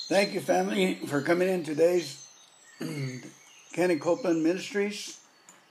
Thank you, family, for coming in today's Kenny Copeland Ministries.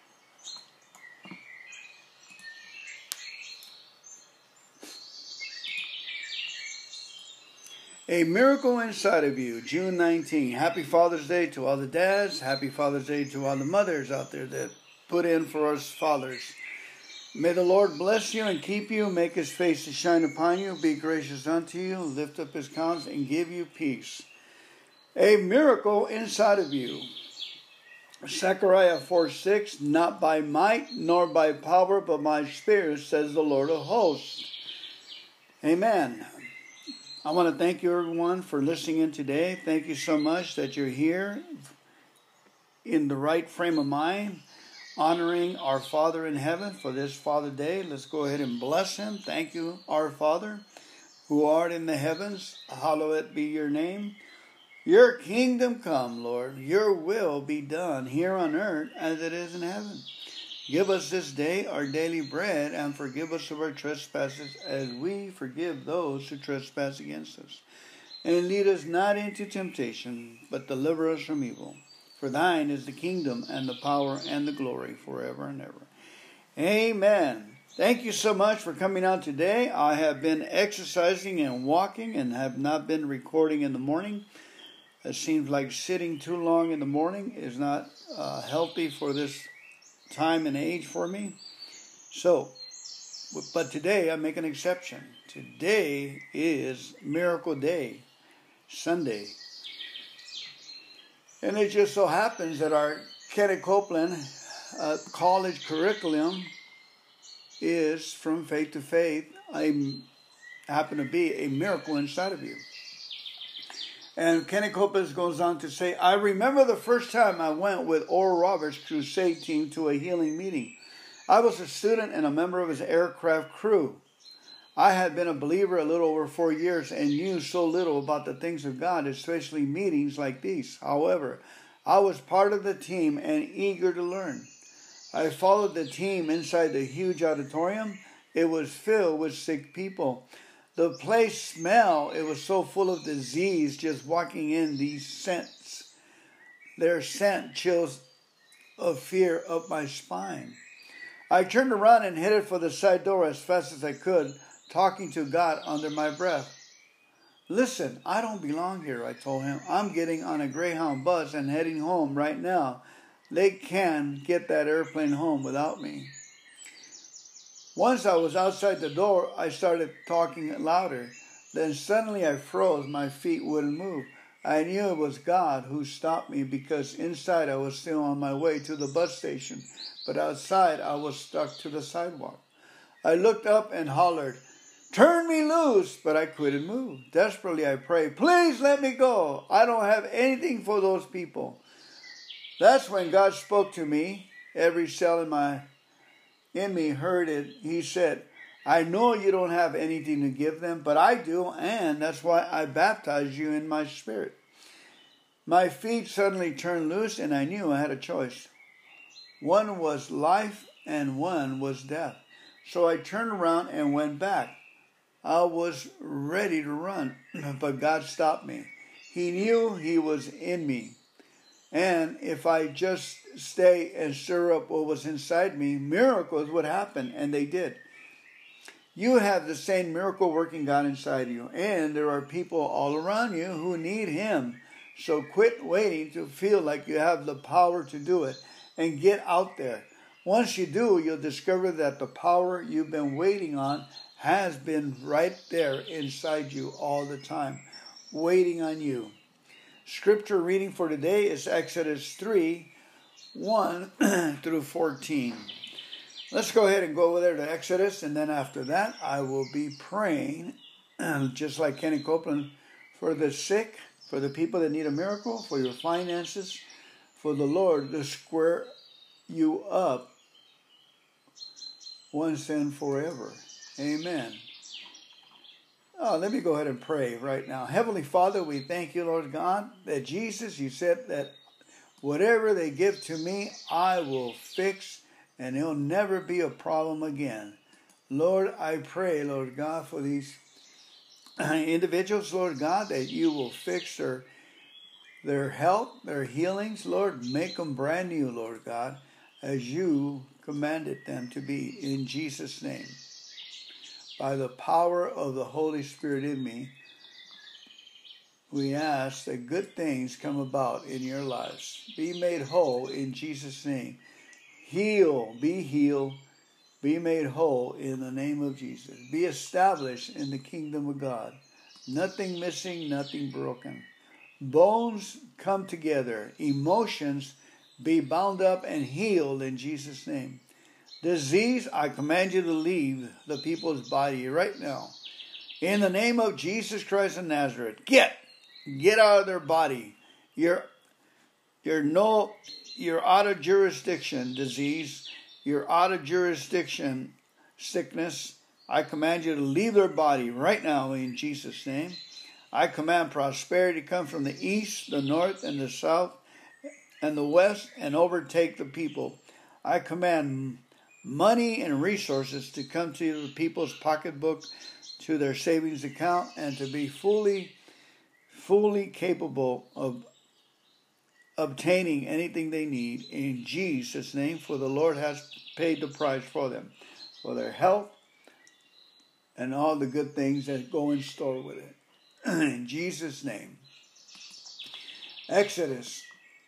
A Miracle Inside of You, June 19. Happy Father's Day to all the dads. Happy Father's Day to all the mothers out there that put in for us fathers. May the Lord bless you and keep you, make his face to shine upon you, be gracious unto you, lift up his countenance, and give you peace. A miracle inside of you. Zechariah 4:6, not by might nor by power, but by spirit, says the Lord of hosts. Amen. I want to thank you, everyone, for listening in today. Thank you so much that you're here in the right frame of mind, honoring our Father in heaven for this Father Day. Let's go ahead and bless him. Thank you, our Father, who art in the heavens. Hallowed be your name. Your kingdom come, Lord. Your will be done here on earth as it is in heaven. Give us this day our daily bread, and forgive us of our trespasses as we forgive those who trespass against us. And lead us not into temptation, but deliver us from evil. For thine is the kingdom and the power and the glory forever and ever. Amen. Thank you so much for coming out today. I have been exercising and walking and have not been recording in the morning. It seems like sitting too long in the morning is not healthy for this time and age for me. So, but today I make an exception. Today is Miracle Day, Sunday. And it just so happens that our Kenny Copeland college curriculum is from faith to faith. I happen to be a miracle inside of you. And Kenny Copeland goes on to say, I remember the first time I went with Oral Roberts' crusade team to a healing meeting. I was a student and a member of his aircraft crew. I had been a believer a little over 4 years and knew so little about the things of God, especially meetings like these. However, I was part of the team and eager to learn. I followed the team inside the huge auditorium. It was filled with sick people. The place smelled, it was so full of disease just walking in these scents. Their scent chills of fear up my spine. I turned around and headed for the side door as fast as I could, talking to God under my breath. Listen, I don't belong here, I told him. I'm getting on a Greyhound bus and heading home right now. They can get that airplane home without me. Once I was outside the door, I started talking louder. Then suddenly I froze. My feet wouldn't move. I knew it was God who stopped me because inside I was still on my way to the bus station, but outside I was stuck to the sidewalk. I looked up and hollered, turn me loose, but I couldn't move. Desperately I prayed, please let me go. I don't have anything for those people. That's when God spoke to me. Every cell in me heard it. He said, I know you don't have anything to give them, but I do, and that's why I baptized you in my spirit. My feet suddenly turned loose, and I knew I had a choice. One was life, and one was death. So I turned around and went back. I was ready to run, but God stopped me. He knew he was in me. And if I just stay and stir up what was inside me, miracles would happen, and they did. You have the same miracle-working God inside you, and there are people all around you who need him. So quit waiting to feel like you have the power to do it, and get out there. Once you do, you'll discover that the power you've been waiting on has been right there inside you all the time, waiting on you. Scripture reading for today is Exodus 3, 1 through 14. Let's go ahead and go over there to Exodus, and then after that, I will be praying, just like Kenny Copeland, for the sick, for the people that need a miracle, for your finances, for the Lord to square you up once and forever. Amen. Let me go ahead and pray right now. Heavenly Father, we thank you, Lord God, that Jesus, you said that whatever they give to me, I will fix, and it'll never be a problem again. Lord, I pray, Lord God, for these individuals, Lord God, that you will fix their health, their healings, Lord. Make them brand new, Lord God, as you commanded them to be, in Jesus' name. By the power of the Holy Spirit in me, we ask that good things come about in your lives. Be made whole in Jesus' name. Heal, be made whole in the name of Jesus. Be established in the kingdom of God. Nothing missing, nothing broken. Bones come together. Emotions be bound up and healed in Jesus' name. Disease, I command you to leave the people's body right now. In the name of Jesus Christ of Nazareth, get out of their body. You're out of jurisdiction, disease. You're out of jurisdiction, sickness. I command you to leave their body right now in Jesus' name. I command prosperity to come from the east, the north, and the south, and the west, and overtake the people. I command money and resources to come to the people's pocketbook, to their savings account, and to be fully capable of obtaining anything they need in Jesus' name, for the Lord has paid the price for them, for their health and all the good things that go in store with it. In Jesus' name. Exodus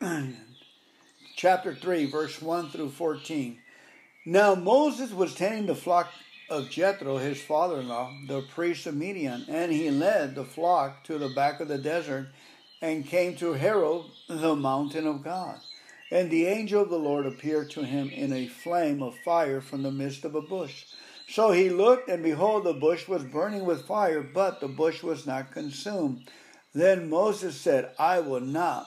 chapter 3, verse 1 through 14. Now Moses was tending the flock of Jethro, his father-in-law, the priest of Midian, and he led the flock to the back of the desert and came to Horeb, the mountain of God. And the angel of the Lord appeared to him in a flame of fire from the midst of a bush. So he looked, and behold, the bush was burning with fire, but the bush was not consumed. Then Moses said, I will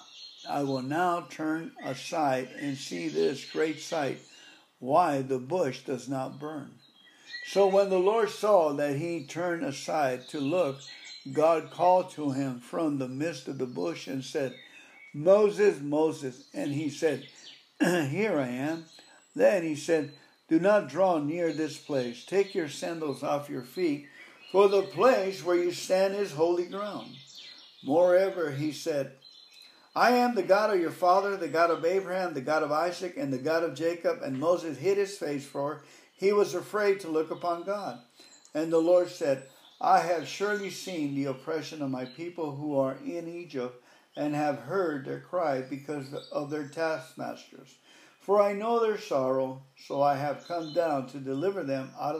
now turn aside and see this great sight, why the bush does not burn. So when the Lord saw that he turned aside to look, God called to him from the midst of the bush and said, Moses, Moses. And he said, Here I am. Then he said, Do not draw near this place. Take your sandals off your feet, for the place where you stand is holy ground. Moreover, he said, I am the God of your father, the God of Abraham, the God of Isaac, and the God of Jacob. And Moses hid his face, for he was afraid to look upon God. And the Lord said, I have surely seen the oppression of my people who are in Egypt, and have heard their cry because of their taskmasters. For I know their sorrow, so I have come down to deliver them out of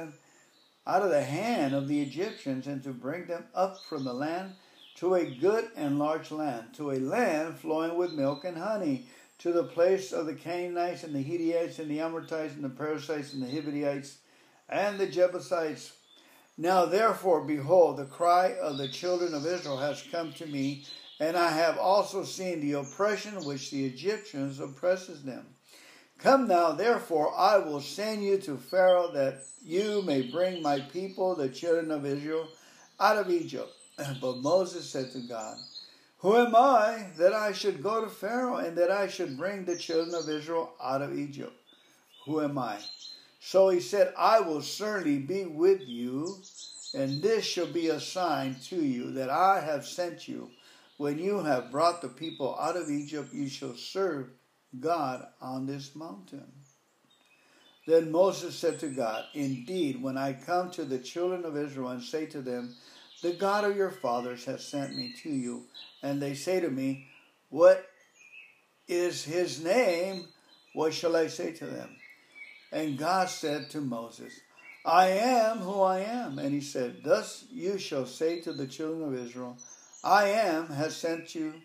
the hand of the Egyptians, and to bring them up from the land to a good and large land, to a land flowing with milk and honey, to the place of the Canaanites and the Hittites and the Amorites and the Perizzites and the Hivites and the Jebusites. Now therefore, behold, the cry of the children of Israel has come to me, and I have also seen the oppression which the Egyptians oppresses them. Come now, therefore, I will send you to Pharaoh, that you may bring my people, the children of Israel, out of Egypt. But Moses said to God, Who am I that I should go to Pharaoh, and that I should bring the children of Israel out of Egypt? Who am I? So he said, I will certainly be with you, and this shall be a sign to you that I have sent you. When you have brought the people out of Egypt, you shall serve God on this mountain. Then Moses said to God, Indeed, when I come to the children of Israel and say to them, The God of your fathers has sent me to you, and they say to me, What is his name? What shall I say to them? And God said to Moses, I am who I am. And he said, Thus you shall say to the children of Israel, I am has sent you.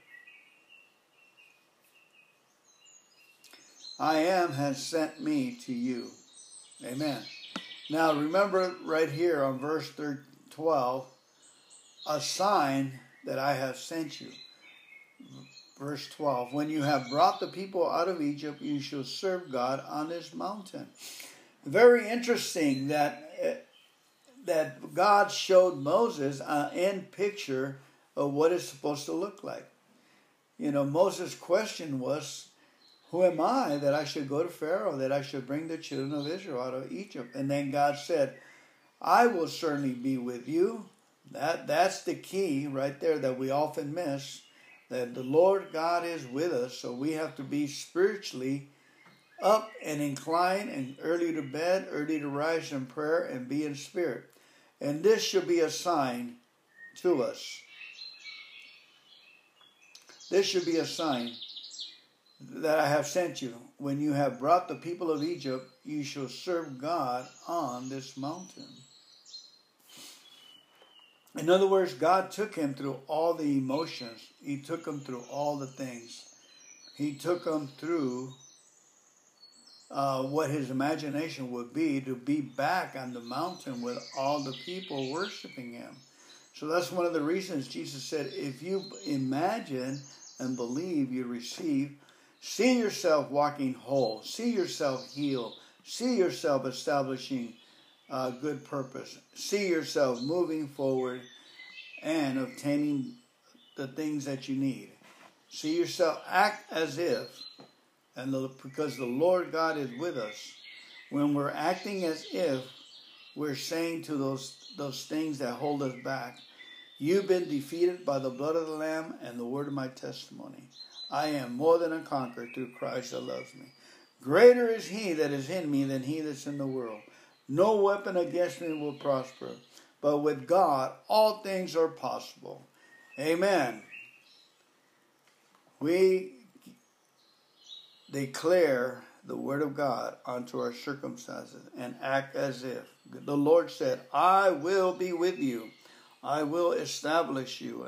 I am has sent me to you. Amen. Now remember right here on verse 12, a sign that I have sent you. Verse 12, when you have brought the people out of Egypt, you shall serve God on this mountain. Very interesting that God showed Moses an end picture of what it's supposed to look like. You know, Moses' question was, who am I that I should go to Pharaoh, that I should bring the children of Israel out of Egypt? And then God said, I will certainly be with you. That's the key right there that we often miss. That the Lord God is with us, so we have to be spiritually up and inclined and early to bed, early to rise in prayer and be in spirit. And this should be a sign to us. This should be a sign that I have sent you. When you have brought the people of Egypt, you shall serve God on this mountain. In other words, God took him through all the emotions. He took him through all the things. He took him through what his imagination would be to be back on the mountain with all the people worshiping him. So that's one of the reasons Jesus said, if you imagine and believe, you receive. See yourself walking whole. See yourself healed. See yourself establishing good purpose. See yourself moving forward and obtaining the things that you need. See yourself act as if, because the Lord God is with us. When we're acting as if, we're saying to those things that hold us back, you've been defeated by the blood of the Lamb and the word of my testimony. I am more than a conqueror through Christ that loves me. Greater is he that is in me than he that's in the world. No weapon against me will prosper. But with God, all things are possible. Amen. We declare the word of God unto our circumstances and act as if. The Lord said, I will be with you. I will establish you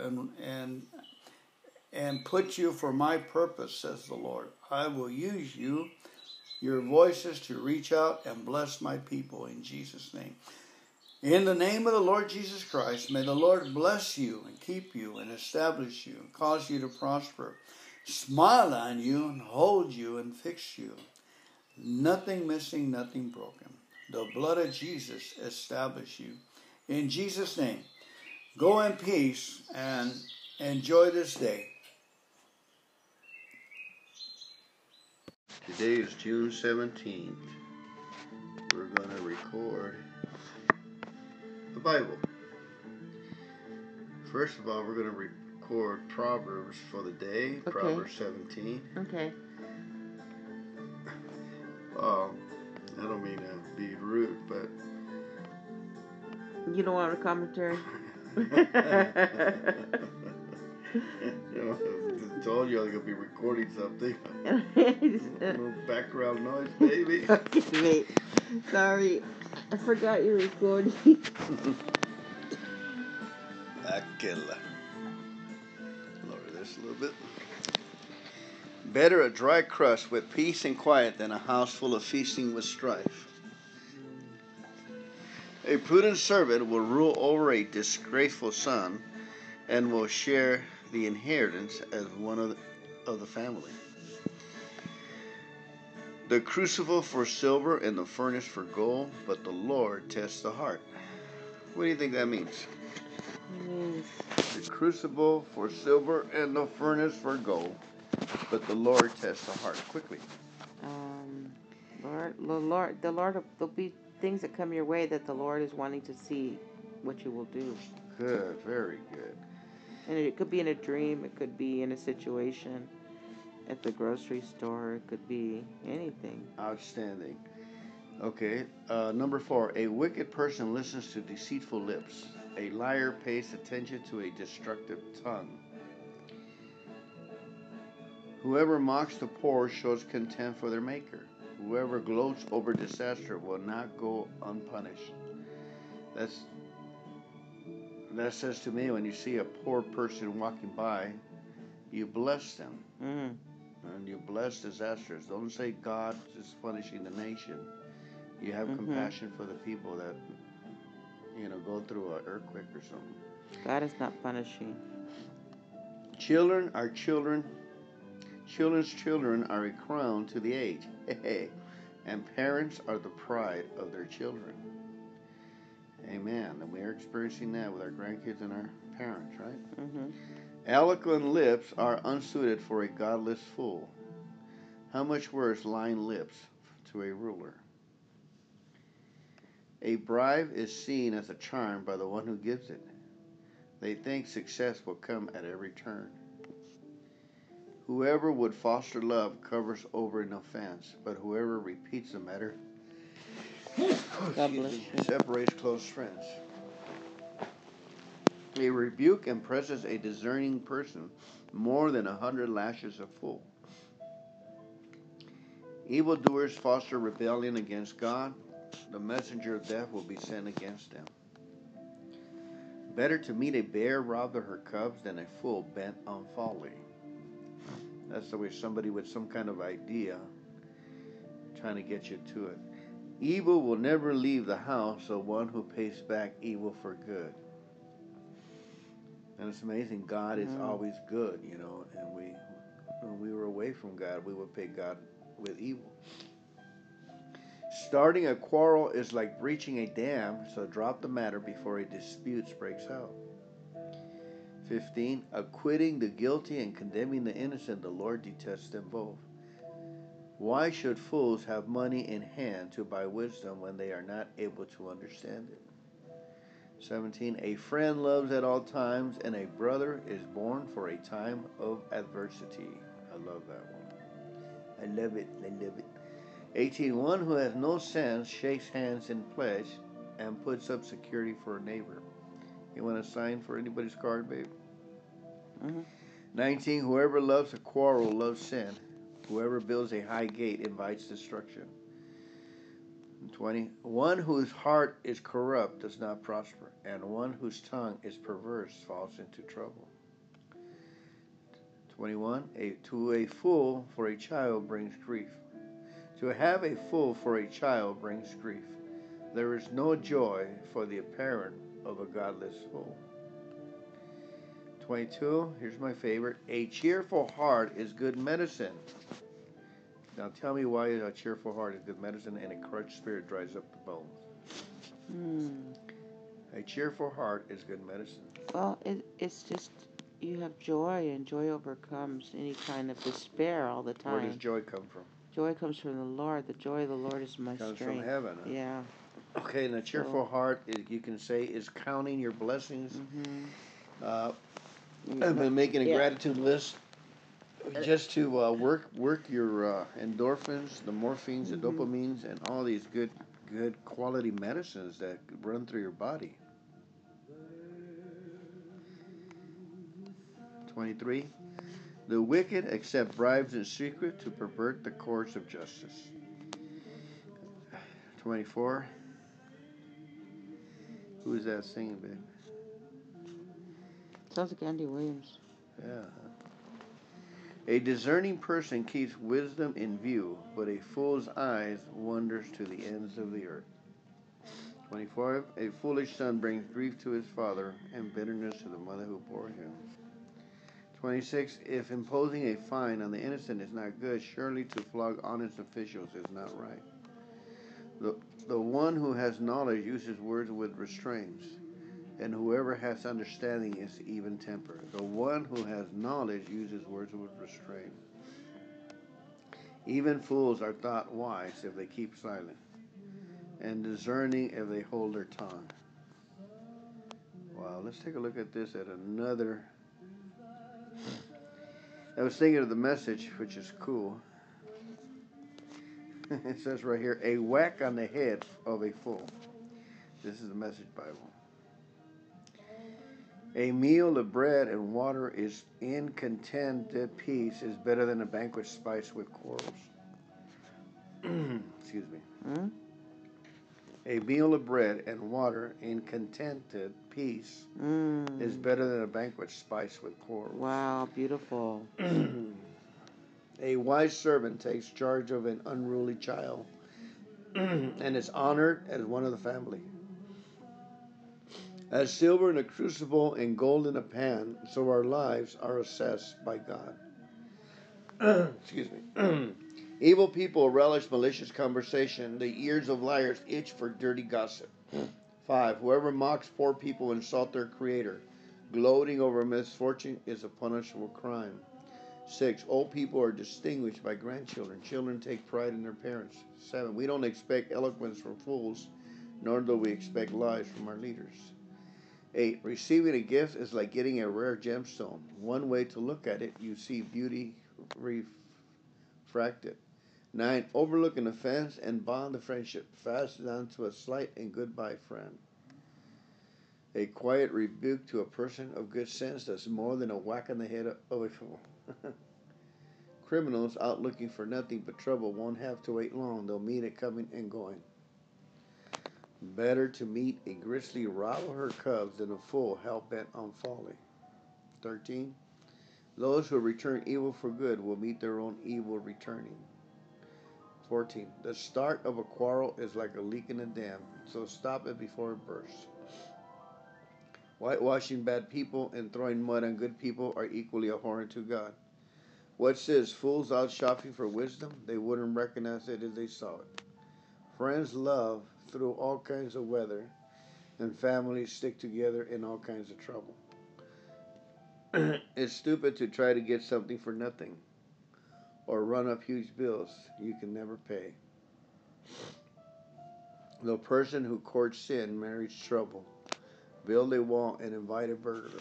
and put you for my purpose, says the Lord. I will use you, your voices, to reach out and bless my people in Jesus' name. In the name of the Lord Jesus Christ, may the Lord bless you and keep you and establish you and cause you to prosper. Smile on you and hold you and fix you. Nothing missing, nothing broken. The blood of Jesus establish you. In Jesus' name, go in peace and enjoy this day. Today is June 17th. We're going to record the Bible. First of all, we're going to record Proverbs for the day, okay. Proverbs 17. Okay. I don't mean to be rude, but... You don't want a commentary? I told you I was going to be recording something. No background noise, baby. Okay, mate. Sorry. I forgot you were recording. Lower this a little bit. Better a dry crust with peace and quiet than a house full of feasting with strife. A prudent servant will rule over a disgraceful son and will share the inheritance as one of the family. The crucible for silver and the furnace for gold, but the Lord tests the heart. What do you think that means? The crucible for silver and the furnace for gold, but the Lord tests the heart. Quickly. There'll be things that come your way that the Lord is wanting to see what you will do. Good, very good. And it could be in a dream, it could be in a situation at the grocery store, it could be anything. Outstanding. Okay, number 4. A wicked person listens to deceitful lips. A liar pays attention to a destructive tongue. Whoever mocks the poor shows contempt for their maker. Whoever gloats over disaster will not go unpunished. That says to me, when you see a poor person walking by, you bless them. Mm-hmm. And you bless disasters. Don't say God is punishing the nation. You have compassion for the people that, go through an earthquake or something. God is not punishing. Children are children. Children's children are a crown to the age. And parents are the pride of their children. Amen. And we are experiencing that with our grandkids and our parents, right? Mm-hmm. Eloquent lips are unsuited for a godless fool. How much worse lying lips to a ruler? A bribe is seen as a charm by the one who gives it. They think success will come at every turn. Whoever would foster love covers over an offense, but whoever repeats the matter separates close friends. A rebuke impresses a discerning person more than 100 lashes a fool. Evildoers foster rebellion against God. The messenger of death will be sent against them. Better to meet a bear robbed of her cubs than a fool bent on folly. That's the way somebody with some kind of idea trying to get you to it. Evil will never leave the house of one who pays back evil for good. And it's amazing. God is always good, you know. And when we were away from God, we would pay God with evil. Starting a quarrel is like breaching a dam, so drop the matter before a dispute breaks out. 15. Acquitting the guilty and condemning the innocent, the Lord detests them both. Why should fools have money in hand to buy wisdom when they are not able to understand it? 17. A friend loves at all times, and a brother is born for a time of adversity. I love that one. I love it. I love it. 18. One who has no sense shakes hands in pledge and puts up security for a neighbor. You want to sign for anybody's card, babe? 19. Whoever loves a quarrel loves sin. Whoever builds a high gate invites destruction. 20. One whose heart is corrupt does not prosper, and one whose tongue is perverse falls into trouble. 21. To a fool for a child brings grief. To have a fool for a child brings grief. There is no joy for the parent of a godless fool. 22. Here's my favorite. A cheerful heart is good medicine. Now tell me why a cheerful heart is good medicine and a crushed spirit dries up the bones. A cheerful heart is good medicine. Well, it's just you have joy, and joy overcomes any kind of despair all the time. Where does joy come from? Joy comes from the Lord. The joy of the Lord is my strength. Comes from heaven. Huh? Yeah. Okay, and a cheerful heart, you can say, is counting your blessings. I've been making a gratitude list just to work your endorphins, the morphines, the dopamines, and all these good quality medicines that run through your body. 23. The wicked accept bribes in secret to pervert the course of justice. 24. Who is that singing, babe? Sounds like Andy Williams. Yeah. A discerning person keeps wisdom in view, but a fool's eyes wanders to the ends of the earth. 25. A foolish son brings grief to his father and bitterness to the mother who bore him. 26. If imposing a fine on the innocent is not good, surely to flog honest officials is not right. The one who has knowledge uses words with restraints, and whoever has understanding is even-tempered. The one who has knowledge uses words with restraint. Even fools are thought wise if they keep silent, and discerning if they hold their tongue. Wow, let's take a look at this at another. I was thinking of the Message, which is cool. It says right here, a whack on the head of a fool. This is the Message Bible. A meal of bread and water is in contented peace is better than a banquet spiced with quarrels. Excuse me. A meal of bread and water in contented peace is better than a banquet spiced with quarrels. Wow, beautiful. A wise servant takes charge of an unruly child and is honored as one of the family. As silver in a crucible and gold in a pan, so our lives are assessed by God. Excuse me. Evil people relish malicious conversation. The ears of liars itch for dirty gossip. 5. Whoever mocks poor people insult their Creator. Gloating over misfortune is a punishable crime. 6. Old people are distinguished by grandchildren. Children take pride in their parents. 7. We don't expect eloquence from fools, nor do we expect lies from our leaders. 8. Receiving a gift is like getting a rare gemstone. One way to look at it, you see beauty refracted. 9. Overlook an offense and bond the friendship. Fast down to a slight and goodbye, friend. A quiet rebuke to a person of good sense does more than a whack on the head of a fool. Criminals out looking for nothing but trouble won't have to wait long. They'll meet it coming and going. Better to meet a grizzly rattle her cubs than a fool hell-bent on folly. 13. Those who return evil for good will meet their own evil returning. 14. The start of a quarrel is like a leak in a dam, so stop it before it bursts. Whitewashing bad people and throwing mud on good people are equally abhorrent to God. What says fools out shopping for wisdom? They wouldn't recognize it if they saw it. Friends love through all kinds of weather, and families stick together in all kinds of trouble. It's stupid to try to get something for nothing or run up huge bills you can never pay. The person who courts sin marries trouble. Build a wall and invite a burglar.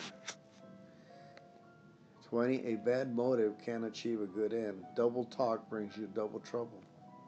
20. A bad motive can achieve a good end. Double talk brings you double trouble.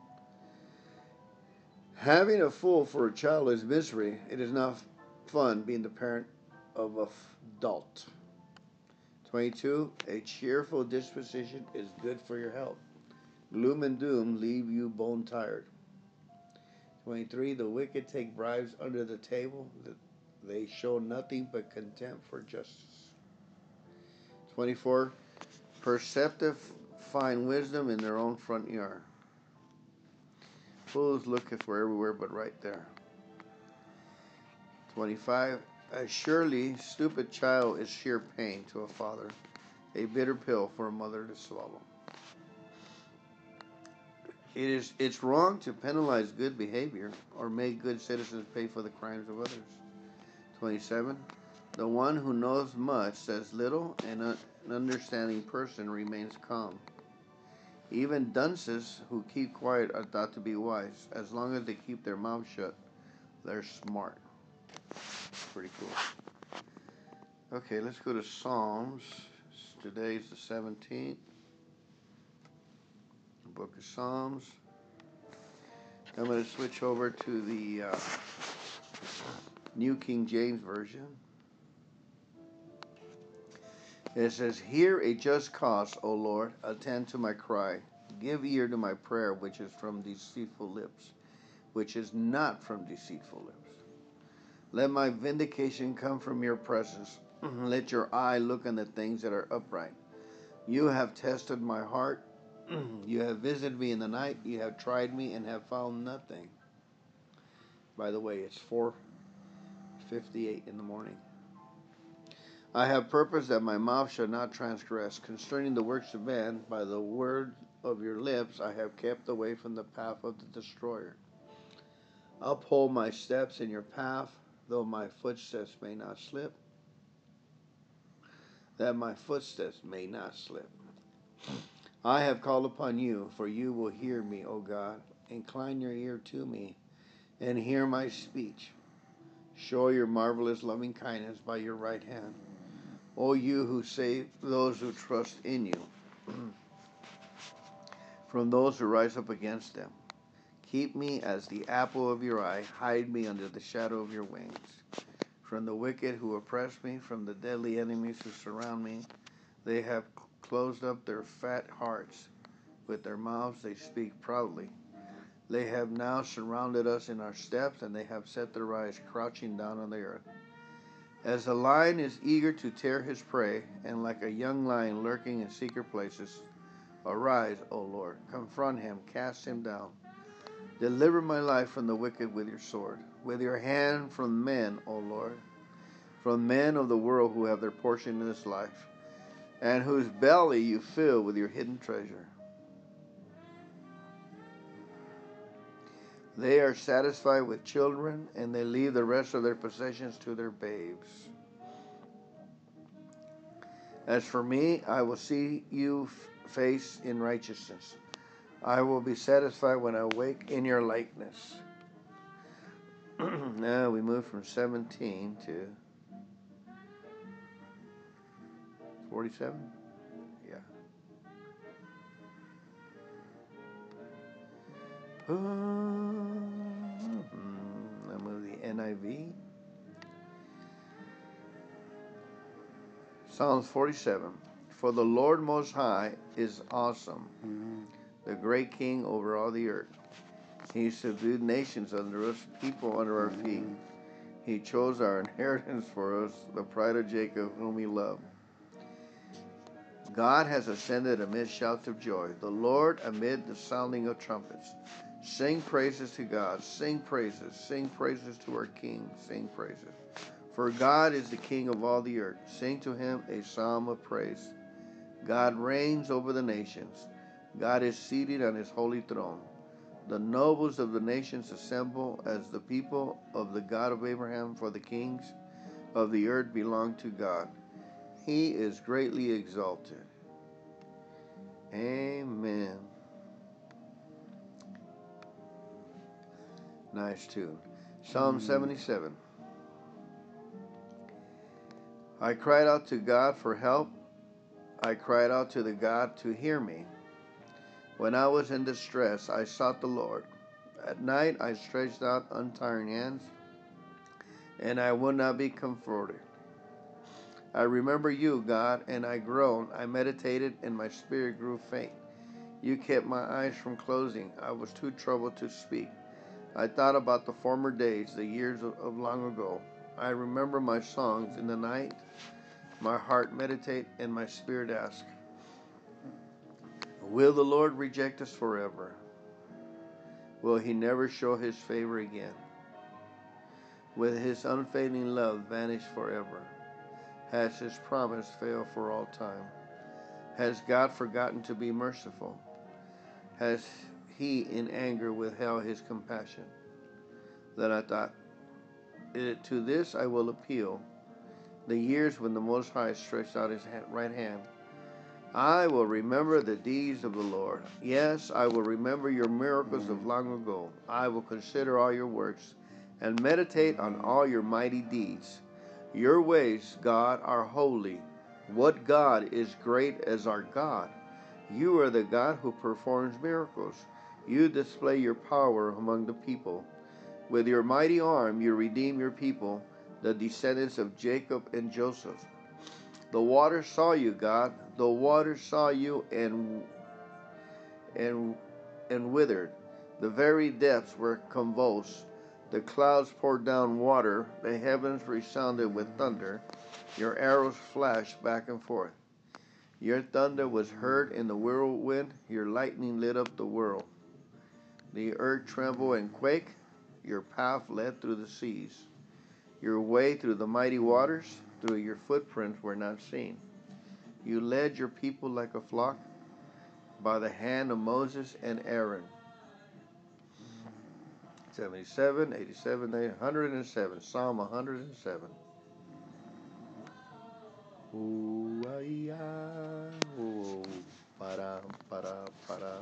Having a fool for a child is misery. It is not fun being the parent of a adult. 22. A cheerful disposition is good for your health. Gloom and doom leave you bone tired. 23. The wicked take bribes under the table. They show nothing but contempt for justice. 24. Perceptive find wisdom in their own front yard. Fools look for everywhere but right there. 25. A surely stupid child is sheer pain to a father, a bitter pill for a mother to swallow. It's wrong to penalize good behavior or make good citizens pay for the crimes of others. 27. The one who knows much says little, and an understanding person remains calm. Even dunces who keep quiet are thought to be wise. As long as they keep their mouth shut, they're smart. Pretty cool. Okay, let's go to Psalms. Today's the 17th. The book of Psalms. I'm going to switch over to the New King James Version. It says, Hear a just cause, O Lord, attend to my cry. Give ear to my prayer, which is from deceitful lips, which is not from deceitful lips. Let my vindication come from your presence. Let your eye look on the things that are upright. You have tested my heart. You have visited me in the night. You have tried me and have found nothing. By the way, it's 4:58 in the morning. I have purposed that my mouth shall not transgress. Concerning the works of man, by the word of your lips, I have kept away from the path of the destroyer. Uphold my steps in your path, though my footsteps may not slip. That my footsteps may not slip. I have called upon you, for you will hear me, O God. Incline your ear to me, and hear my speech. Show your marvelous loving kindness by your right hand. O you who save those who trust in you, from those who rise up against them. Keep me as the apple of your eye. Hide me under the shadow of your wings. From the wicked who oppress me, from the deadly enemies who surround me, they have closed up their fat hearts. With their mouths they speak proudly. They have now surrounded us in our steps, and they have set their eyes crouching down on the earth. As a lion is eager to tear his prey, and like a young lion lurking in secret places, arise, O Lord, confront him, cast him down. Deliver my life from the wicked with your sword, with your hand from men, O Lord, from men of the world who have their portion in this life, and whose belly you fill with your hidden treasure. They are satisfied with children, and they leave the rest of their possessions to their babes. As for me, I will see you face in righteousness. I will be satisfied when I awake in your likeness. Now we move from 17 to 47? Yeah. I'm of the NIV. Psalms 47. For the Lord Most High is awesome, the great King over all the earth. He subdued nations under us, people under our feet. He chose our inheritance for us, the pride of Jacob, whom he loved. God has ascended amid shouts of joy, the Lord amid the sounding of trumpets. Sing praises to God, sing praises to our King, sing praises. For God is the King of all the earth. Sing to him a psalm of praise. God reigns over the nations. God is seated on his holy throne. The nobles of the nations assemble as the people of the God of Abraham, for the kings of the earth belong to God. He is greatly exalted. Amen. Nice tune. Psalm 77. I cried out to God for help. I cried out to the God to hear me. When I was in distress, I sought the Lord. At night I stretched out untiring hands, and I would not be comforted. I remember you, God, and I groaned. I meditated, and my spirit grew faint. You kept my eyes from closing. I was too troubled to speak. I thought about the former days, the years of long ago. I remember my songs in the night. My heart meditate, and my spirit ask, will the Lord reject us forever? Will he never show his favor again? Will his unfailing love vanish forever? Has his promise failed for all time? Has God forgotten to be merciful? Has he in anger withheld his compassion? Then I thought, to this I will appeal, the years when the Most High stretched out his right hand. I will remember the deeds of the Lord. Yes, I will remember your miracles of long ago. I will consider all your works and meditate on all your mighty deeds. Your ways, God, are holy. What God is great as our God? You are the God who performs miracles. You display your power among the people. With your mighty arm you redeem your people, the descendants of Jacob and Joseph. The waters saw you, God. The waters saw you and withered. The very depths were convulsed. The clouds poured down water. The heavens resounded with thunder. Your arrows flashed back and forth. Your thunder was heard in the whirlwind. Your lightning lit up the world. The earth trembled and quaked. Your path led through the seas. Your way through the mighty waters, through your footprints were not seen. You led your people like a flock by the hand of Moses and Aaron. 77, 87, 107. Psalm 107. Ooh, para, para, para.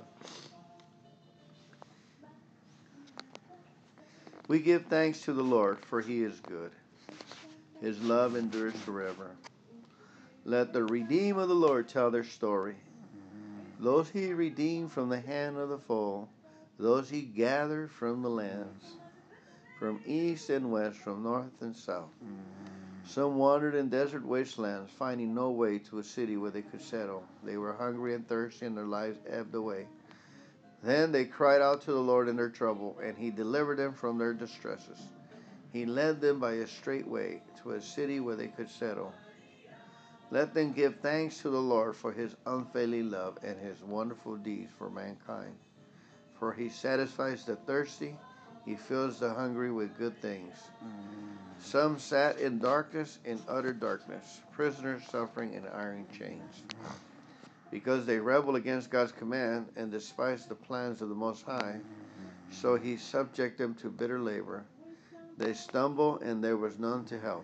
We give thanks to the Lord, for he is good. His love endures forever. Let the redeemed of the Lord tell their story. Those he redeemed from the hand of the foe, those he gathered from the lands, from east and west, from north and south. Some wandered in desert wastelands, finding no way to a city where they could settle. They were hungry and thirsty, and their lives ebbed away. Then they cried out to the Lord in their trouble, and he delivered them from their distresses. He led them by a straight way to a city where they could settle. Let them give thanks to the Lord for his unfailing love and his wonderful deeds for mankind. For he satisfies the thirsty, he fills the hungry with good things. Some sat in darkness, in utter darkness, prisoners suffering in iron chains. Because they rebelled against God's command and despised the plans of the Most High, so he subjected them to bitter labor. They stumbled, and there was none to help.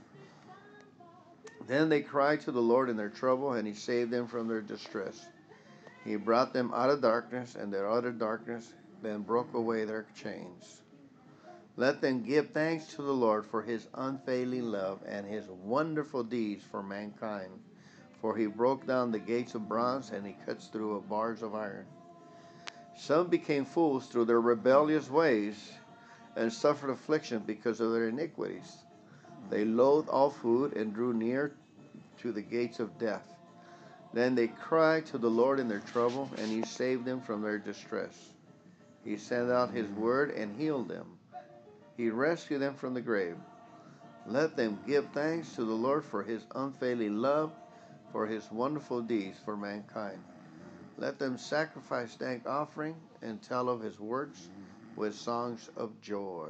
Then they cried to the Lord in their trouble, and he saved them from their distress. He brought them out of darkness, and their utter darkness, then broke away their chains. Let them give thanks to the Lord for his unfailing love and his wonderful deeds for mankind. For he broke down the gates of bronze, and he cuts through bars of iron. Some became fools through their rebellious ways, and suffered affliction because of their iniquities. They loathed all food, and drew near to the gates of death. Then they cried to the Lord in their trouble, and he saved them from their distress. He sent out his word and healed them. He rescued them from the grave. Let them give thanks to the Lord for his unfailing love, for his wonderful deeds for mankind. Let them sacrifice thank offering and tell of his works with songs of joy.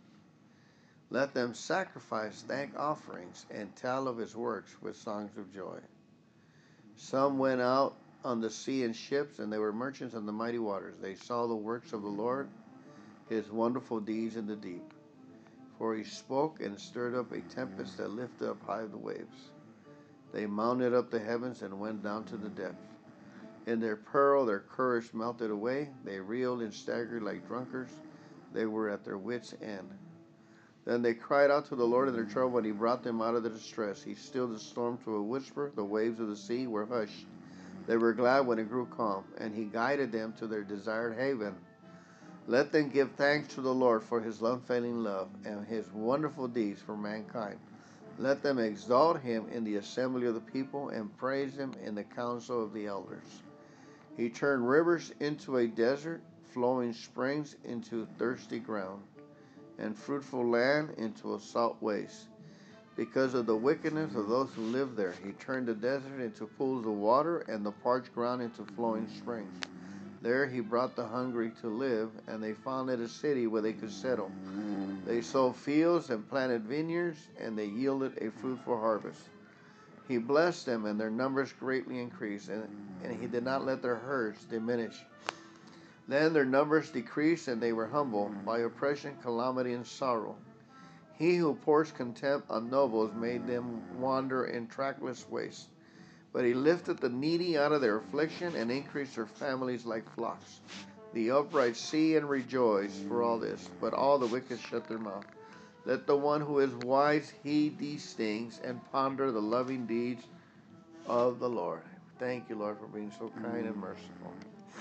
Let them sacrifice thank offerings and tell of his works with songs of joy. Some went out on the sea in ships, and they were merchants on the mighty waters. They saw the works of the Lord, his wonderful deeds in the deep. For he spoke and stirred up a tempest that lifted up high the waves. They mounted up the heavens and went down to the depth. In their peril their courage melted away. They reeled and staggered like drunkards. They were at their wits' end. Then they cried out to the Lord in their trouble, and he brought them out of their distress. He stilled the storm to a whisper. The waves of the sea were hushed. They were glad when it grew calm, and he guided them to their desired haven. Let them give thanks to the Lord for his unfailing love and his wonderful deeds for mankind. Let them exalt him in the assembly of the people and praise him in the council of the elders. He turned rivers into a desert, flowing springs into thirsty ground, and fruitful land into a salt waste. Because of the wickedness of those who live there, he turned the desert into pools of water and the parched ground into flowing springs. There he brought the hungry to live, and they founded a city where they could settle. They sowed fields and planted vineyards, and they yielded a fruitful harvest. He blessed them, and their numbers greatly increased, and he did not let their herds diminish. Then their numbers decreased, and they were humbled by oppression, calamity, and sorrow. He who pours contempt on nobles made them wander in trackless wastes. But he lifted the needy out of their affliction and increased their families like flocks. The upright see and rejoice for all this, but all the wicked shut their mouth. Let the one who is wise heed these things and ponder the loving deeds of the Lord. Thank you, Lord, for being so kind and merciful.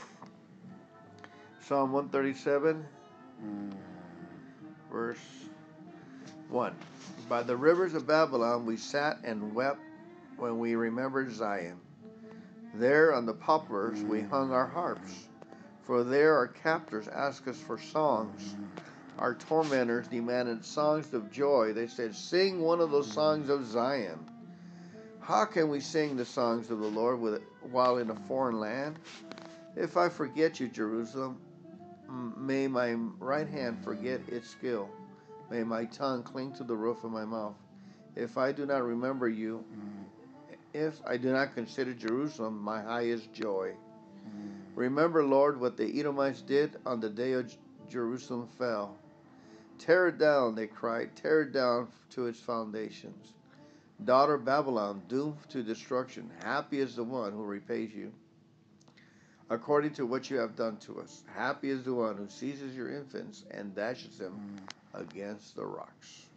Psalm 137, verse 1. By the rivers of Babylon we sat and wept when we remembered Zion. There on the poplars we hung our harps, for there our captors asked us for songs. Our tormentors demanded songs of joy. They said, "Sing one of those songs of Zion." How can we sing the songs of the Lord while in a foreign land? If I forget you, Jerusalem, may my right hand forget its skill. May my tongue cling to the roof of my mouth. If I do not remember you, if I do not consider Jerusalem my highest joy. Remember, Lord, what the Edomites did on the day of Jerusalem fell. Tear it down, they cried, tear it down to its foundations. Daughter Babylon, doomed to destruction, happy is the one who repays you according to what you have done to us. Happy is the one who seizes your infants and dashes them against the rocks.